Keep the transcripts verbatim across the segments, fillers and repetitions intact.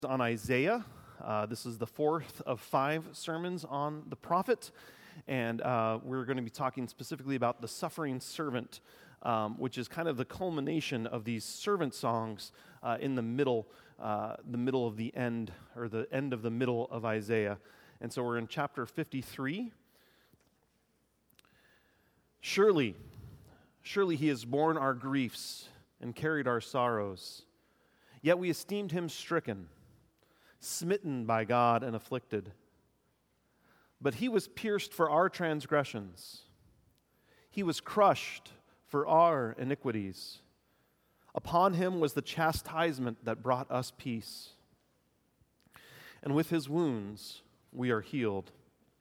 On Isaiah. Uh, this is the fourth of five sermons on the prophet, and uh, we're going to be talking specifically about the suffering servant, um, which is kind of the culmination of these servant songs uh, in the middle, uh, the middle of the end, or the end of the middle of Isaiah. And so we're in chapter fifty-three. Surely, surely he has borne our griefs and carried our sorrows, yet we esteemed him stricken, smitten by God and afflicted. But he was pierced for our transgressions. He was crushed for our iniquities. Upon him was the chastisement that brought us peace. And with his wounds we are healed.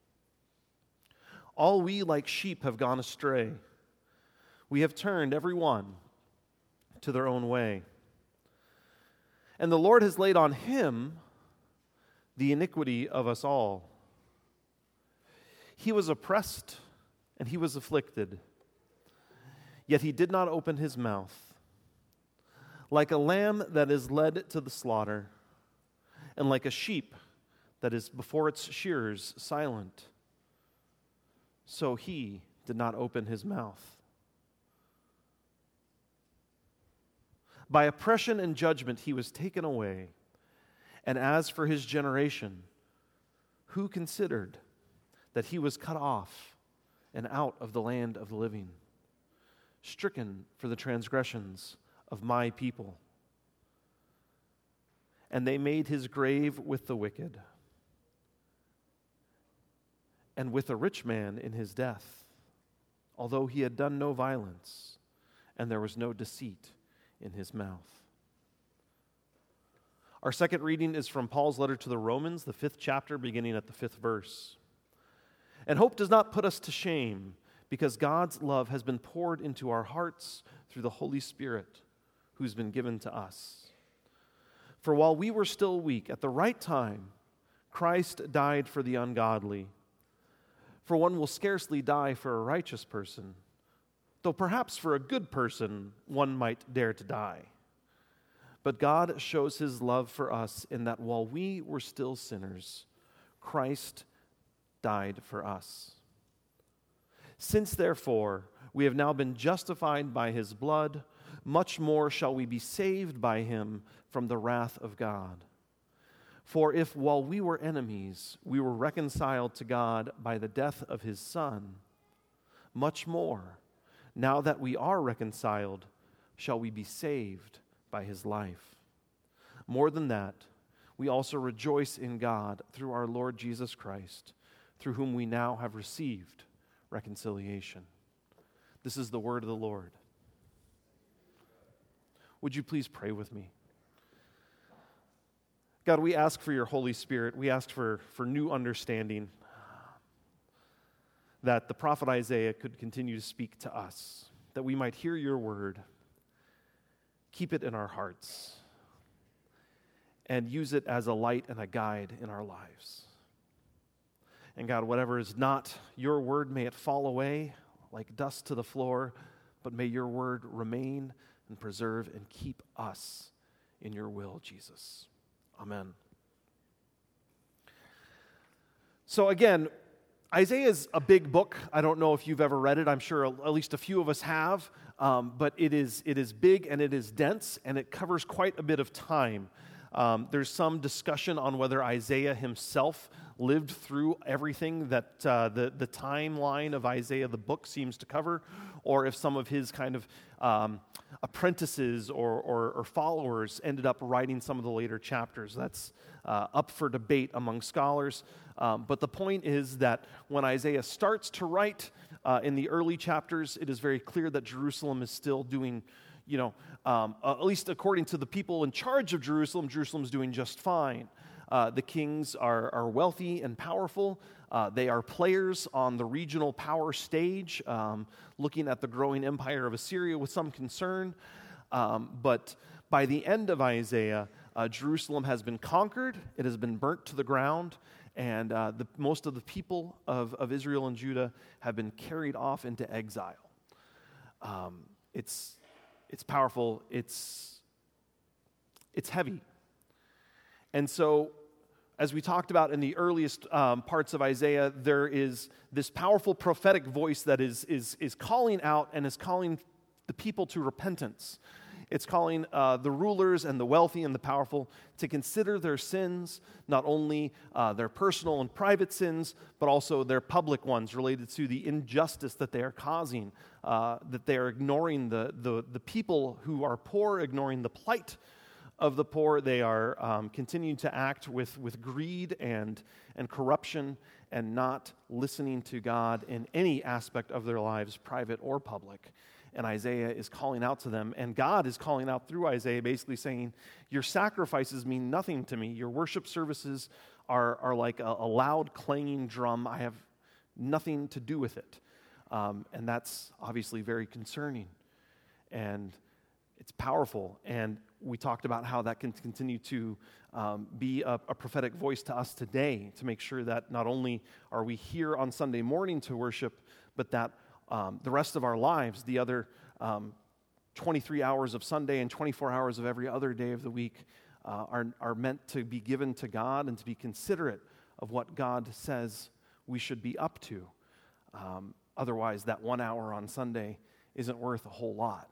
All we like sheep have gone astray. We have turned every one to their own way. And the Lord has laid on him the iniquity of us all. He was oppressed and he was afflicted, yet he did not open his mouth. Like a lamb that is led to the slaughter, and like a sheep that is before its shearers silent, so he did not open his mouth. By oppression and judgment he was taken away. And as for his generation, who considered that he was cut off and out of the land of the living, stricken for the transgressions of my people? And they made his grave with the wicked, and with a rich man in his death, although he had done no violence, and there was no deceit in his mouth. Our second reading is from Paul's letter to the Romans, the fifth chapter, beginning at the fifth verse. And hope does not put us to shame, because God's love has been poured into our hearts through the Holy Spirit, who's been given to us. For while we were still weak, at the right time, Christ died for the ungodly. For one will scarcely die for a righteous person, though perhaps for a good person one might dare to die. But God shows his love for us in that while we were still sinners, Christ died for us. Since, therefore, we have now been justified by his blood, much more shall we be saved by him from the wrath of God. For if while we were enemies, we were reconciled to God by the death of his Son, much more, now that we are reconciled, shall we be saved by his life. More than that, we also rejoice in God through our Lord Jesus Christ, through whom we now have received reconciliation. This is the word of the Lord. Would you please pray with me? God, we ask for your Holy Spirit. We ask for, for new understanding, that the prophet Isaiah could continue to speak to us, that we might hear your word, keep it in our hearts, and use it as a light and a guide in our lives. And God, whatever is not your word, may it fall away like dust to the floor, but may your word remain and preserve and keep us in your will, Jesus. Amen. So again, Isaiah is a big book. I don't know if you've ever read it. I'm sure at least a few of us have. Um, but it is it is big and it is dense, and it covers quite a bit of time. Um, there's some discussion on whether Isaiah himself lived through everything that uh, the, the timeline of Isaiah, the book, seems to cover, or if some of his kind of um, apprentices or, or, or followers ended up writing some of the later chapters. That's uh, up for debate among scholars. Um, but the point is that when Isaiah starts to write uh, in the early chapters, it is very clear that Jerusalem is still doing, you know, um, uh, at least according to the people in charge of Jerusalem, Jerusalem's doing just fine. Uh, the kings are, are wealthy and powerful. Uh, they are players on the regional power stage, um, looking at the growing empire of Assyria with some concern. Um, but by the end of Isaiah, uh, Jerusalem has been conquered. It has been burnt to the ground. And uh, the, most of the people of, of Israel and Judah have been carried off into exile. Um, it's it's powerful. It's it's heavy. And so, as we talked about in the earliest um, parts of Isaiah, there is this powerful prophetic voice that is, is, is calling out and is calling the people to repentance. It's calling uh, the rulers and the wealthy and the powerful to consider their sins, not only uh, their personal and private sins, but also their public ones related to the injustice that they are causing, uh, that they are ignoring the, the, the people who are poor, ignoring the plight of the poor. They are um, continuing to act with, with greed and, and corruption and not listening to God in any aspect of their lives, private or public. And Isaiah is calling out to them, and God is calling out through Isaiah, basically saying, your sacrifices mean nothing to me. Your worship services are, are like a, a loud clanging drum. I have nothing to do with it. Um, and that's obviously very concerning. And it's powerful. And we talked about how that can continue to um, be a, a prophetic voice to us today, to make sure that not only are we here on Sunday morning to worship, but that Um, the rest of our lives, the other um, twenty-three hours of Sunday and twenty-four hours of every other day of the week, uh, are, are meant to be given to God and to be considerate of what God says we should be up to. Um, otherwise, that one hour on Sunday isn't worth a whole lot.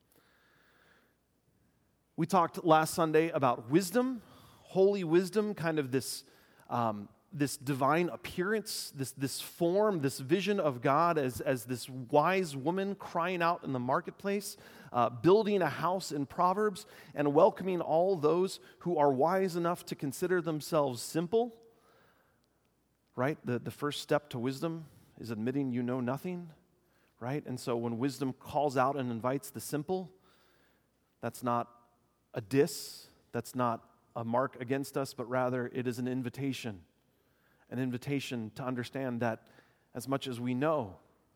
We talked last Sunday about wisdom, holy wisdom, kind of this um, this divine appearance, this, this form, this vision of God as, as this wise woman crying out in the marketplace, uh, building a house in Proverbs, and welcoming all those who are wise enough to consider themselves simple. Right? The, the first step to wisdom is admitting you know nothing. Right? And so when wisdom calls out and invites the simple, that's not a diss, that's not a mark against us, but rather it is an invitation. An invitation to understand that as much as we know,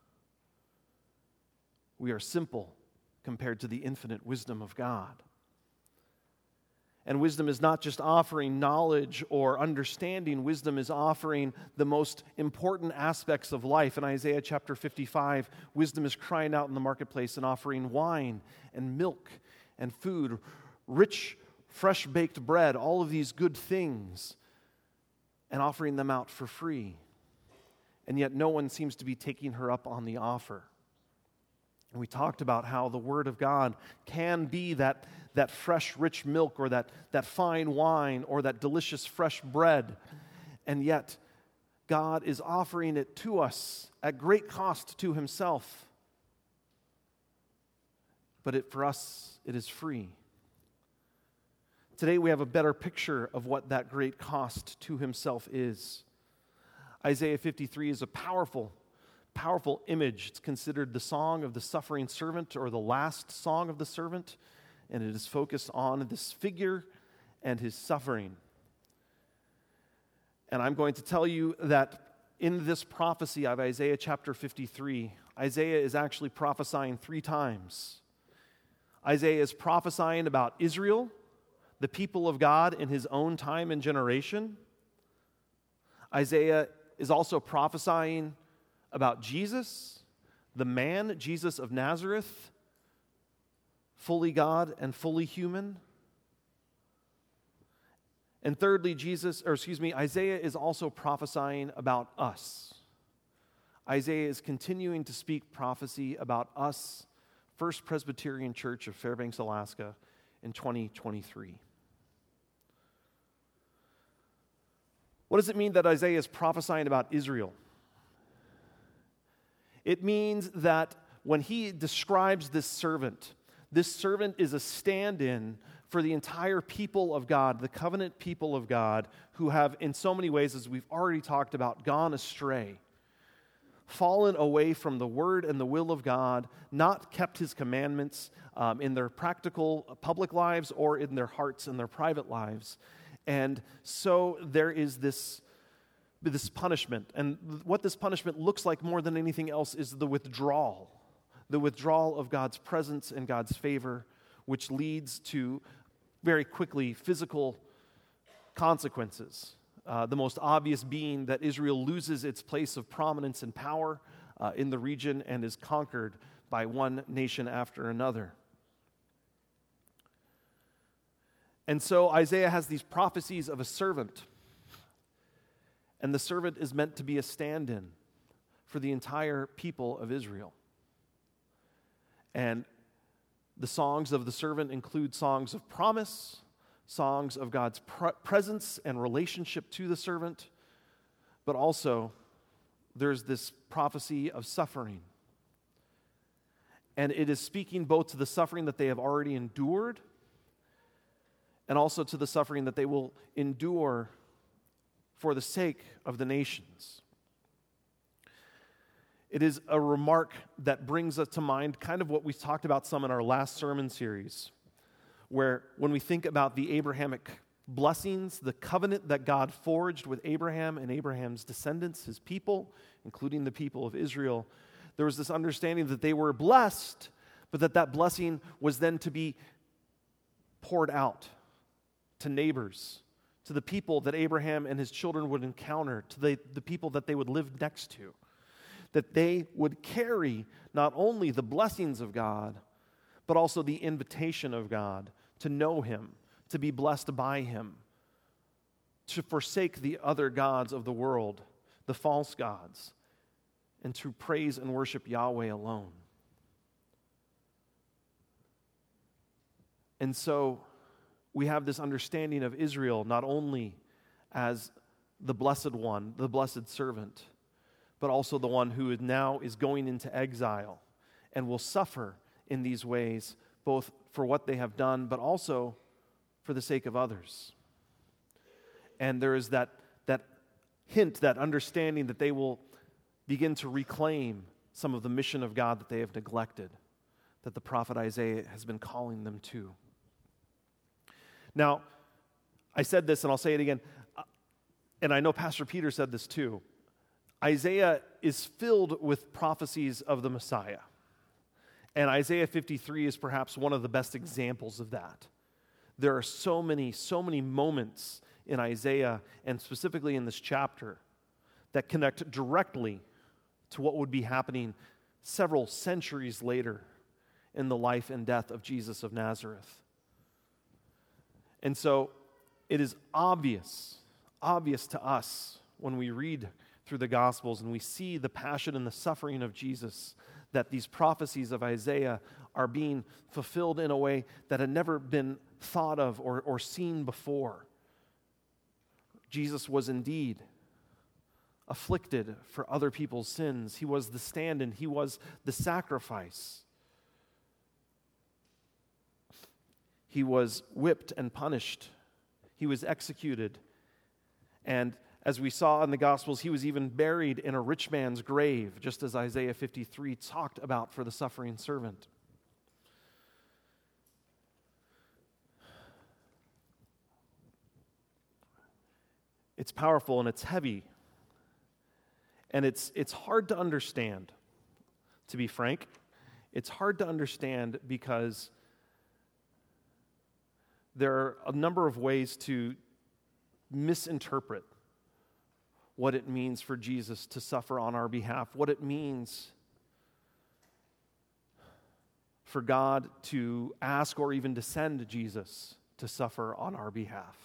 we are simple compared to the infinite wisdom of God. And wisdom is not just offering knowledge or understanding. Wisdom is offering the most important aspects of life. In Isaiah chapter fifty-five, wisdom is crying out in the marketplace and offering wine and milk and food, rich, fresh-baked bread, all of these good things, and offering them out for free. And yet no one seems to be taking her up on the offer. And we talked about how the Word of God can be that, that fresh, rich milk or that, that fine wine or that delicious, fresh bread. And yet God is offering it to us at great cost to Himself. But it, for us, it is free. Today we have a better picture of what that great cost to Himself is. Isaiah fifty-three is a powerful, powerful image. It's considered the song of the suffering servant or the last song of the servant, and it is focused on this figure and his suffering. And I'm going to tell you that in this prophecy of Isaiah chapter fifty-three, Isaiah is actually prophesying three times. Isaiah is prophesying about Israel, the people of God in his own time and generation. Isaiah is also prophesying about Jesus, the man, Jesus of Nazareth, fully God and fully human. And thirdly, Jesus, or excuse me, Isaiah is also prophesying about us. Isaiah is continuing to speak prophecy about us, First Presbyterian Church of Fairbanks, Alaska, in twenty twenty-three. What does it mean that Isaiah is prophesying about Israel? It means that when he describes this servant, this servant is a stand-in for the entire people of God, the covenant people of God, who have in so many ways, as we've already talked about, gone astray, fallen away from the word and the will of God, not kept His commandments um, in their practical public lives or in their hearts and their private lives. And so there is this, this punishment. And what this punishment looks like more than anything else is the withdrawal. The withdrawal of God's presence and God's favor, which leads to, very quickly, physical consequences. Uh, the most obvious being that Israel loses its place of prominence and power uh, in the region and is conquered by one nation after another. And so Isaiah has these prophecies of a servant. And the servant is meant to be a stand-in for the entire people of Israel. And the songs of the servant include songs of promise, songs of God's pre- presence and relationship to the servant, but also there's this prophecy of suffering. And it is speaking both to the suffering that they have already endured and also to the suffering that they will endure for the sake of the nations. It is a remark that brings us to mind kind of what we talked about some in our last sermon series, where when we think about the Abrahamic blessings, the covenant that God forged with Abraham and Abraham's descendants, his people, including the people of Israel, there was this understanding that they were blessed, but that that blessing was then to be poured out to neighbors, to the people that Abraham and his children would encounter, to the, the people that they would live next to. That they would carry not only the blessings of God, but also the invitation of God to know Him, to be blessed by Him, to forsake the other gods of the world, the false gods, and to praise and worship Yahweh alone. And so we have this understanding of Israel not only as the blessed one, the blessed servant, but also the one who now is going into exile and will suffer in these ways, both for what they have done, but also for the sake of others. And there is that, that hint, that understanding that they will begin to reclaim some of the mission of God that they have neglected, that the prophet Isaiah has been calling them to. Now, I said this and I'll say it again, and I know Pastor Peter said this too. Isaiah is filled with prophecies of the Messiah. And Isaiah fifty-three is perhaps one of the best examples of that. There are so many, so many moments in Isaiah, and specifically in this chapter, that connect directly to what would be happening several centuries later in the life and death of Jesus of Nazareth. And so it is obvious, obvious to us when we read through the Gospels and we see the passion and the suffering of Jesus, that these prophecies of Isaiah are being fulfilled in a way that had never been thought of or, or seen before. Jesus was indeed afflicted for other people's sins. He was the stand-in. He was the sacrifice. He was whipped and punished. He was executed. And as we saw in the Gospels, he was even buried in a rich man's grave, just as Isaiah fifty-three talked about for the suffering servant. It's powerful and it's heavy. And it's, it's hard to understand, to be frank. It's hard to understand because there are a number of ways to misinterpret what it means for Jesus to suffer on our behalf, what it means for God to ask or even to send Jesus to suffer on our behalf.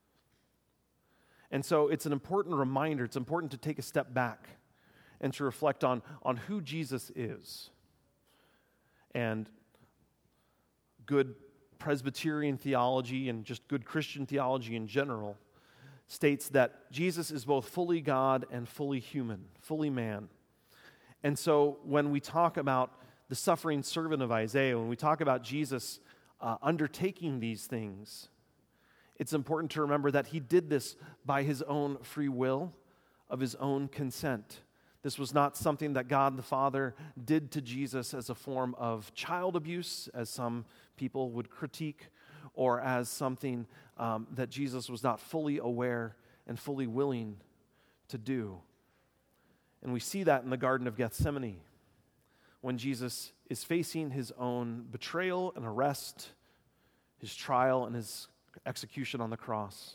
And so it's an important reminder, it's important to take a step back and to reflect on, on who Jesus is. And good Presbyterian theology and just good Christian theology in general states that Jesus is both fully God and fully human, fully man. And so when we talk about the suffering servant of Isaiah, when we talk about Jesus uh, undertaking these things, it's important to remember that he did this by his own free will, of his own consent. This was not something that God the Father did to Jesus as a form of child abuse, as some people would critique, or as something um, that Jesus was not fully aware and fully willing to do. And we see that in the Garden of Gethsemane, when Jesus is facing his own betrayal and arrest, his trial and his execution on the cross.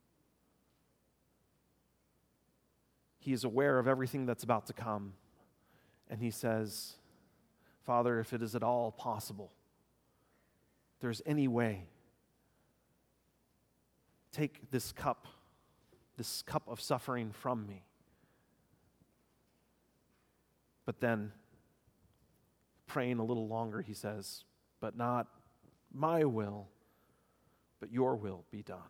He is aware of everything that's about to come, and he says, Father, if it is at all possible, if there's any way, take this cup, this cup of suffering from me. But then, praying a little longer, he says, but not my will, but your will be done.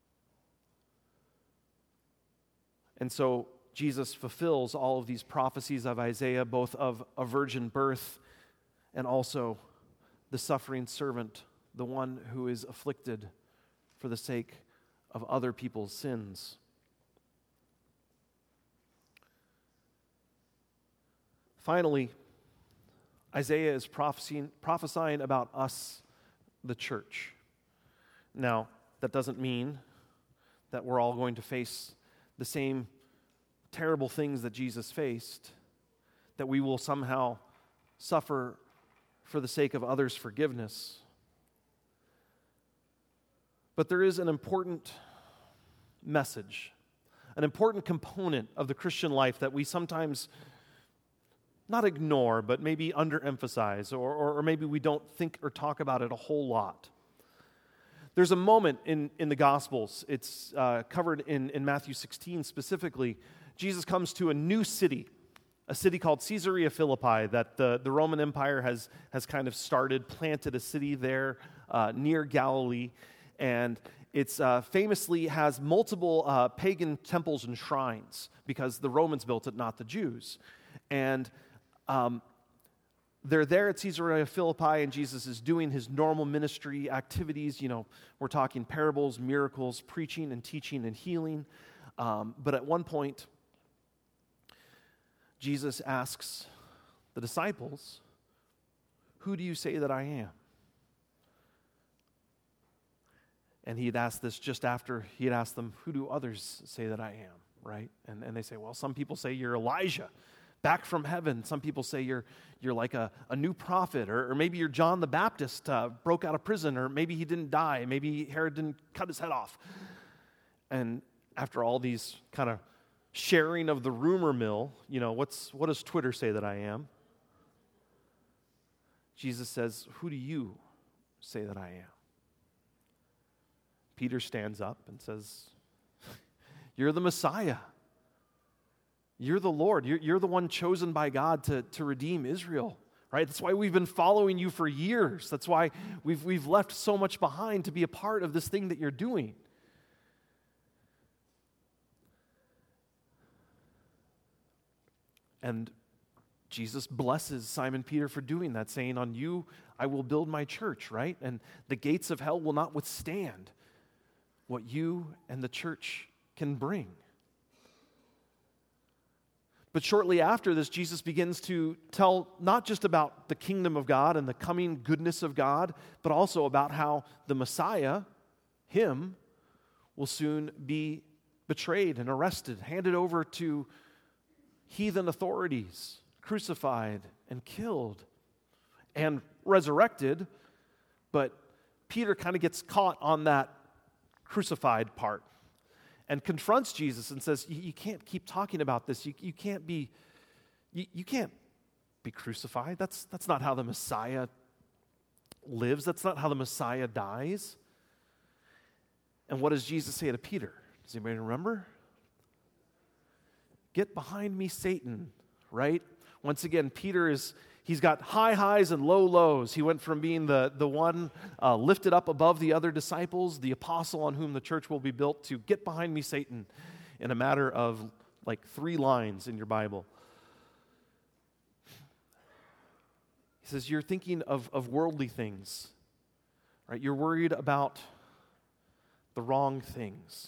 And so Jesus fulfills all of these prophecies of Isaiah, both of a virgin birth and also the suffering servant, the one who is afflicted for the sake of other people's sins. Finally, Isaiah is prophesying, prophesying about us, the church. Now, that doesn't mean that we're all going to face the same terrible things that Jesus faced, that we will somehow suffer for the sake of others' forgiveness. But there is an important message, an important component of the Christian life that we sometimes not ignore, but maybe underemphasize, or, or, or maybe we don't think or talk about it a whole lot. There's a moment in, in the Gospels, it's uh, covered in, in Matthew sixteen specifically. Jesus comes to a new city, a city called Caesarea Philippi that the, the Roman Empire has, has kind of started, planted a city there uh, near Galilee, and it's uh, famously has multiple uh, pagan temples and shrines because the Romans built it, not the Jews. And um, they're there at Caesarea Philippi, and Jesus is doing his normal ministry activities. You know, we're talking parables, miracles, preaching and teaching and healing. Um, but at one point, Jesus asks the disciples, "Who do you say that I am?" And he had asked this just after he had asked them, "Who do others say that I am?" Right? And, and they say, "Well, some people say you're Elijah, back from heaven. Some people say you're you're like a, a new prophet, or, or maybe you're John the Baptist, uh, broke out of prison, or maybe he didn't die. Maybe Herod didn't cut his head off." And after all these kind of sharing of the rumor mill, you know, what's what does Twitter say that I am? Jesus says, "Who do you say that I am?" Peter stands up and says, "You're the Messiah. You're the Lord. You're, you're the one chosen by God to, to redeem Israel." Right? That's why we've been following you for years. That's why we've, we've left so much behind to be a part of this thing that you're doing. And Jesus blesses Simon Peter for doing that, saying, "On you I will build my church," right? And the gates of hell will not withstand what you and the church can bring. But shortly after this, Jesus begins to tell not just about the kingdom of God and the coming goodness of God, but also about how the Messiah, him, will soon be betrayed and arrested, handed over to heathen authorities, crucified and killed and resurrected. But Peter kind of gets caught on that crucified part and confronts Jesus and says, you, you can't keep talking about this. You, you can't be you, you can't be crucified. That's, that's not how the Messiah lives. That's not how the Messiah dies. And what does Jesus say to Peter? Does anybody remember? "Get behind me, Satan," right? Once again, Peter is, he's got high highs and low lows. He went from being the, the one uh, lifted up above the other disciples, the apostle on whom the church will be built, to "get behind me, Satan," in a matter of like three lines in your Bible. He says, you're thinking of, of worldly things, right? You're worried about the wrong things.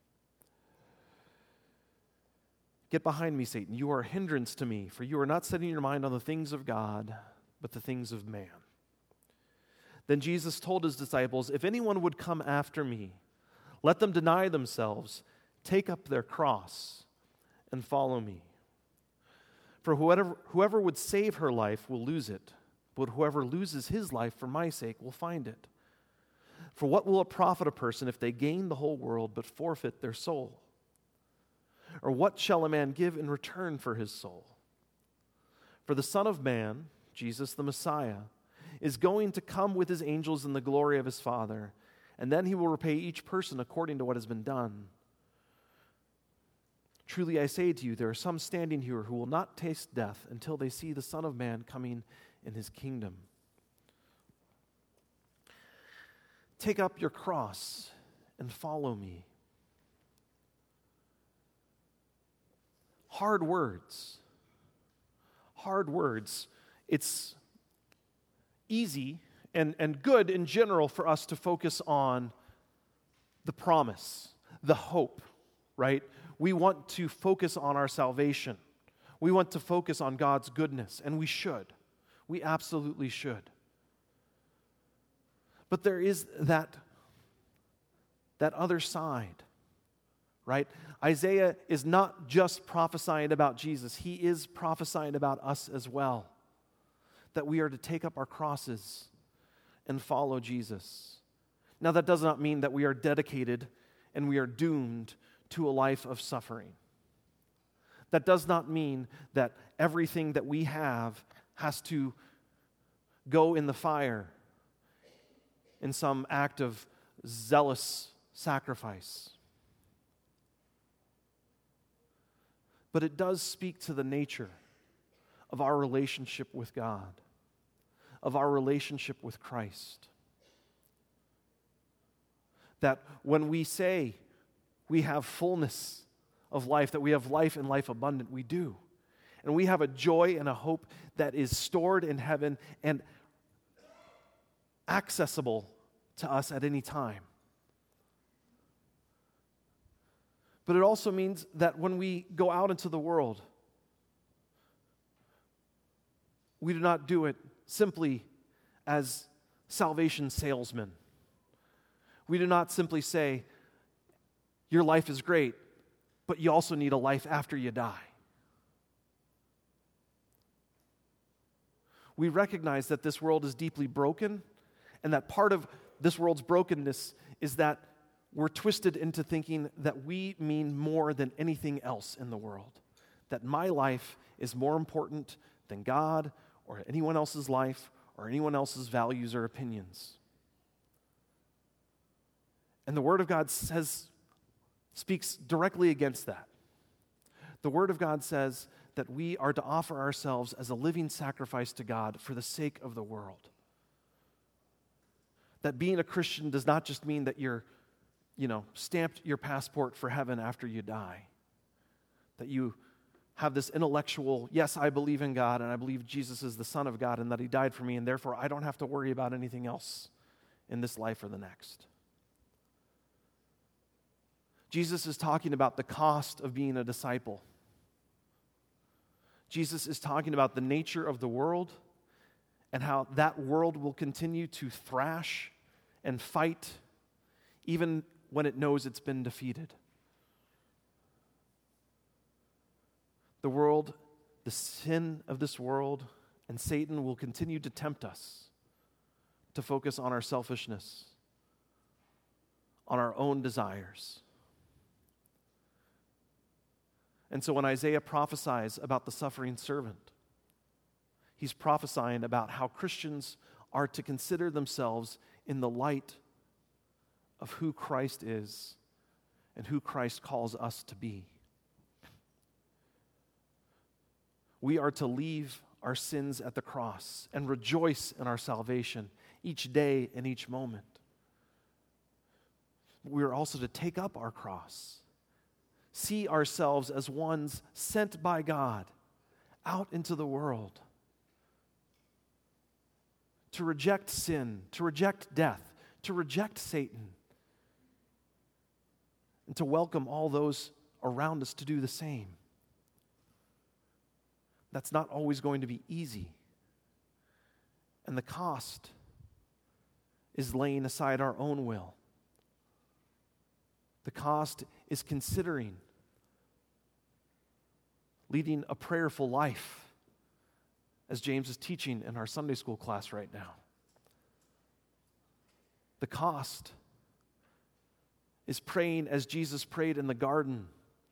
"Get behind me, Satan. You are a hindrance to me, for you are not setting your mind on the things of God, but the things of man." Then Jesus told his disciples, "If anyone would come after me, let them deny themselves, take up their cross, and follow me. For whoever, whoever would save her life will lose it, but whoever loses his life for my sake will find it. For what will it profit a person if they gain the whole world but forfeit their soul? Or what shall a man give in return for his soul? For the Son of Man," Jesus the Messiah, "is going to come with his angels in the glory of his Father, and then he will repay each person according to what has been done. Truly I say to you, there are some standing here who will not taste death until they see the Son of Man coming in his kingdom. Take up your cross and follow me. Hard words. Hard words. It's easy and, and good in general for us to focus on the promise, the hope, right? We want to focus on our salvation. We want to focus on God's goodness, and we should. We absolutely should. But there is that, that other side, right? Isaiah is not just prophesying about Jesus. He is prophesying about us as well, that we are to take up our crosses and follow Jesus. Now, that does not mean that we are dedicated and we are doomed to a life of suffering. That does not mean that everything that we have has to go in the fire in some act of zealous sacrifice. But it does speak to the nature of our relationship with God, of our relationship with Christ. That when we say we have fullness of life, that we have life and life abundant, we do. And we have a joy and a hope that is stored in heaven and accessible to us at any time. But it also means that when we go out into the world, we do not do it simply as salvation salesmen. We do not simply say, your life is great, but you also need a life after you die. We recognize that this world is deeply broken, and that part of this world's brokenness is that we're twisted into thinking that we mean more than anything else in the world. That my life is more important than God or anyone else's life or anyone else's values or opinions. And the Word of God says, speaks directly against that. The Word of God says that we are to offer ourselves as a living sacrifice to God for the sake of the world. That being a Christian does not just mean that you're, you know, stamped your passport for heaven after you die. That you have this intellectual, yes, I believe in God and I believe Jesus is the Son of God and that He died for me and therefore I don't have to worry about anything else in this life or the next. Jesus is talking about the cost of being a disciple. Jesus is talking about the nature of the world and how that world will continue to thrash and fight even when it knows it's been defeated. The world, the sin of this world, and Satan will continue to tempt us to focus on our selfishness, on our own desires. And so when Isaiah prophesies about the suffering servant, he's prophesying about how Christians are to consider themselves in the light of who Christ is and who Christ calls us to be. We are to leave our sins at the cross and rejoice in our salvation each day and each moment. We are also to take up our cross, see ourselves as ones sent by God out into the world to reject sin, to reject death, to reject Satan, and to welcome all those around us to do the same. That's not always going to be easy. And the cost is laying aside our own will. The cost is considering leading a prayerful life, as James is teaching in our Sunday school class right now. The cost is praying as Jesus prayed in the garden,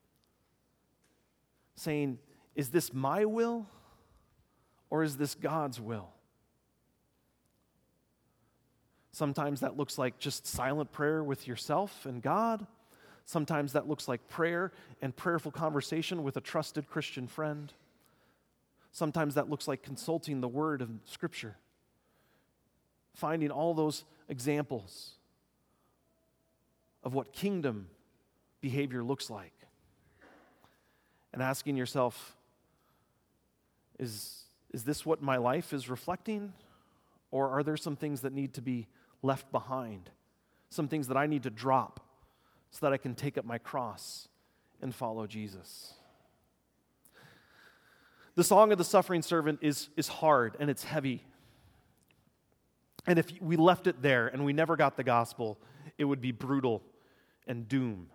saying, is this my will or is this God's will? Sometimes that looks like just silent prayer with yourself and God. Sometimes that looks like prayer and prayerful conversation with a trusted Christian friend. Sometimes that looks like consulting the Word of Scripture. Finding all those examples of what kingdom behavior looks like. And asking yourself, is, is this what my life is reflecting? Or are there some things that need to be left behind? Some things that I need to drop so that I can take up my cross and follow Jesus. The song of the suffering servant is, is hard and it's heavy. And if we left it there and we never got the gospel, it would be brutal and doom.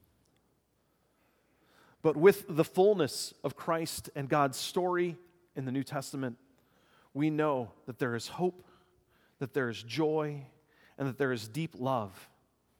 But with the fullness of Christ and God's story in the New Testament, we know that there is hope, that there is joy, and that there is deep love.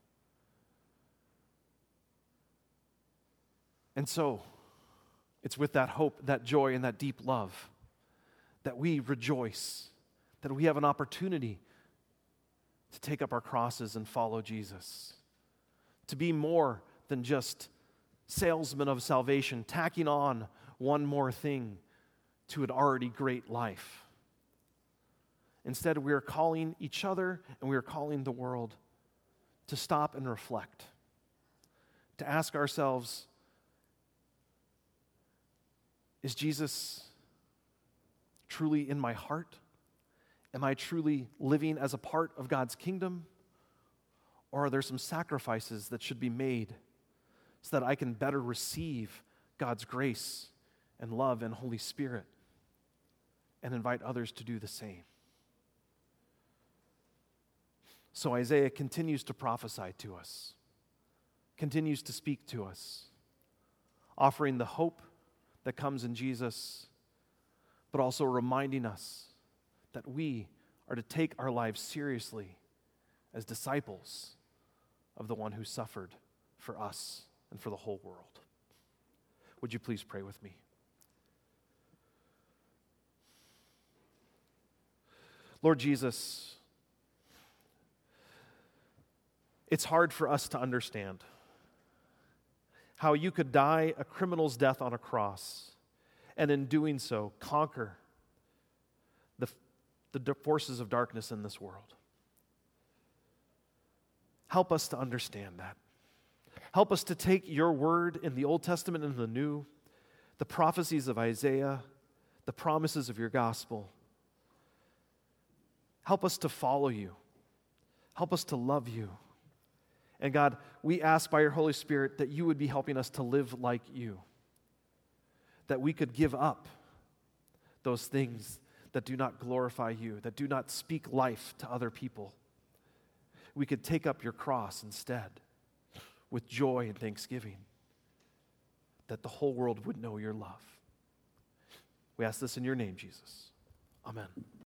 And so, it's with that hope, that joy, and that deep love that we rejoice, that we have an opportunity to take up our crosses and follow Jesus, to be more than just salesmen of salvation, tacking on one more thing to an already great life. Instead, we are calling each other and we are calling the world to stop and reflect, to ask ourselves, is Jesus truly in my heart? Am I truly living as a part of God's kingdom? Or are there some sacrifices that should be made so that I can better receive God's grace and love and Holy Spirit and invite others to do the same? So Isaiah continues to prophesy to us, continues to speak to us, offering the hope that comes in Jesus, but also reminding us that we are to take our lives seriously as disciples of the one who suffered for us and for the whole world. Would you please pray with me? Lord Jesus, it's hard for us to understand how you could die a criminal's death on a cross and in doing so conquer the, the forces of darkness in this world. Help us to understand that. Help us to take your word in the Old Testament and the New, the prophecies of Isaiah, the promises of your gospel. Help us to follow you. Help us to love you. And God, we ask by your Holy Spirit that you would be helping us to live like you, that we could give up those things that do not glorify you, that do not speak life to other people. We could take up your cross instead with joy and thanksgiving, that the whole world would know your love. We ask this in your name, Jesus. Amen.